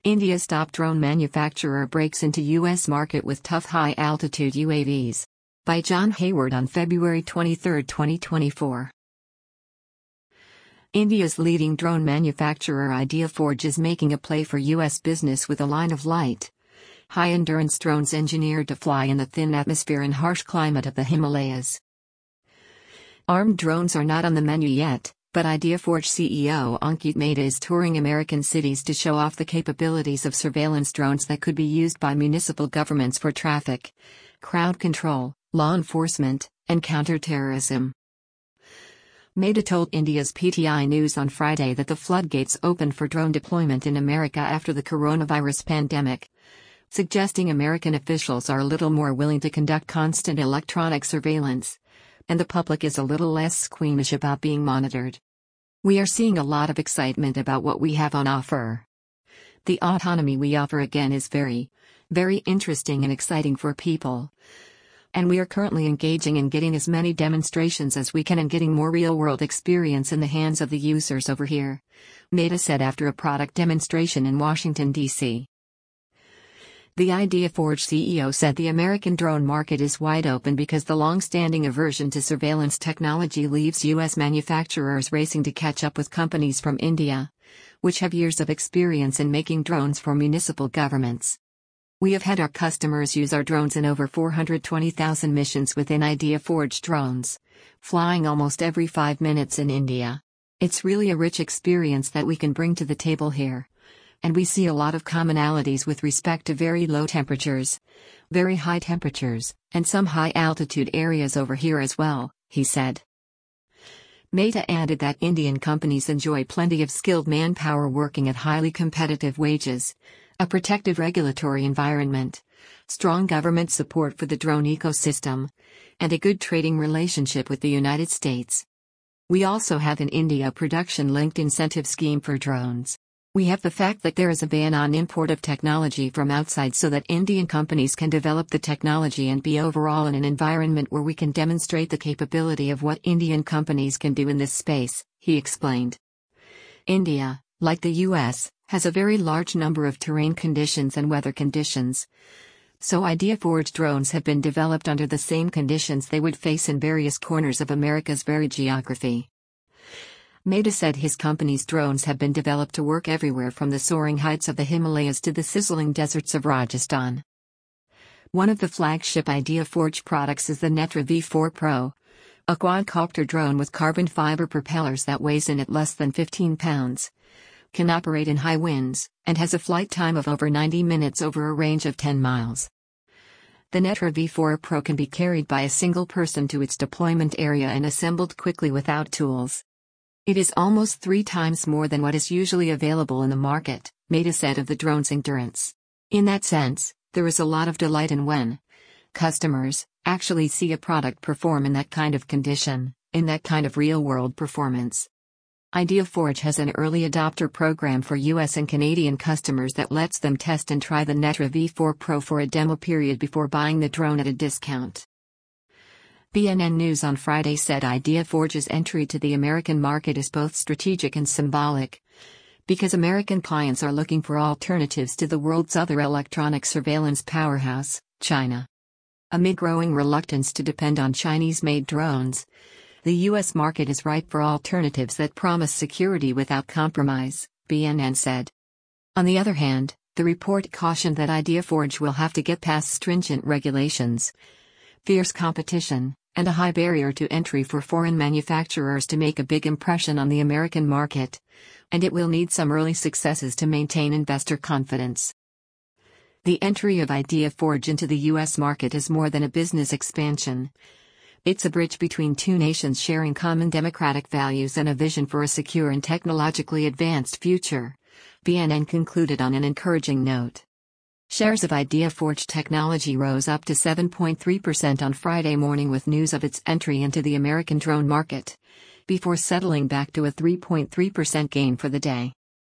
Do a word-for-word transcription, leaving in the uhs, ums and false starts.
India's top drone manufacturer breaks into U S market with tough high-altitude U A Vs. By John Hayward on February twenty-third, twenty twenty-four. India's leading drone manufacturer IdeaForge is making a play for U S business with a line of light, high-endurance drones engineered to fly in the thin atmosphere and harsh climate of the Himalayas. Armed drones are not on the menu yet, but IdeaForge C E O Ankit Mehta is touring American cities to show off the capabilities of surveillance drones that could be used by municipal governments for traffic, crowd control, law enforcement, and counterterrorism. Mehta told India's P T I News on Friday that the floodgates opened for drone deployment in America after the coronavirus pandemic, suggesting American officials are a little more willing to conduct constant electronic surveillance, and the public is a little less squeamish about being monitored. We are seeing a lot of excitement about what we have on offer. The autonomy we offer again is very, very interesting and exciting for people. And we are currently engaging in getting as many demonstrations as we can and getting more real-world experience in the hands of the users over here, Mehta said after a product demonstration in Washington, D C The IdeaForge C E O said the American drone market is wide open because the long-standing aversion to surveillance technology leaves U S manufacturers racing to catch up with companies from India, which have years of experience in making drones for municipal governments. We have had our customers use our drones in over four hundred twenty thousand missions within IdeaForge drones, flying almost every five minutes in India. It's really a rich experience that we can bring to the table here. And we see a lot of commonalities with respect to very low temperatures, very high temperatures, and some high-altitude areas over here as well, he said. Mehta added that Indian companies enjoy plenty of skilled manpower working at highly competitive wages, a protective regulatory environment, strong government support for the drone ecosystem, and a good trading relationship with the United States. We also have in India a production-linked incentive scheme for drones. We have the fact that there is a ban on import of technology from outside so that Indian companies can develop the technology and be overall in an environment where we can demonstrate the capability of what Indian companies can do in this space, he explained. India, like the U S, has a very large number of terrain conditions and weather conditions. So IdeaForge drones have been developed under the same conditions they would face in various corners of America's varied geography. Mehta said his company's drones have been developed to work everywhere from the soaring heights of the Himalayas to the sizzling deserts of Rajasthan. One of the flagship IdeaForge products is the Netra V four Pro, a quadcopter drone with carbon fiber propellers that weighs in at less than fifteen pounds, can operate in high winds, and has a flight time of over ninety minutes over a range of ten miles. The Netra V four Pro can be carried by a single person to its deployment area and assembled quickly without tools. It is almost three times more than what is usually available in the market, Mehta said of the drone's endurance. In that sense, there is a lot of delight in when customers actually see a product perform in that kind of condition, in that kind of real-world performance. IdeaForge has an early adopter program for U S and Canadian customers that lets them test and try the Netra V four Pro for a demo period before buying the drone at a discount. B N N News on Friday said IdeaForge's entry to the American market is both strategic and symbolic, because American clients are looking for alternatives to the world's other electronic surveillance powerhouse, China. Amid growing reluctance to depend on Chinese-made drones, the U S market is ripe for alternatives that promise security without compromise, B N N said. On the other hand, the report cautioned that IdeaForge will have to get past stringent regulations, fierce competition, and a high barrier to entry for foreign manufacturers to make a big impression on the American market, and it will need some early successes to maintain investor confidence. The entry of IdeaForge into the U S market is more than a business expansion. It's a bridge between two nations sharing common democratic values and a vision for a secure and technologically advanced future, B N N concluded on an encouraging note. Shares of IdeaForge Technology rose up to seven point three percent on Friday morning with news of its entry into the American drone market, before settling back to a three point three percent gain for the day.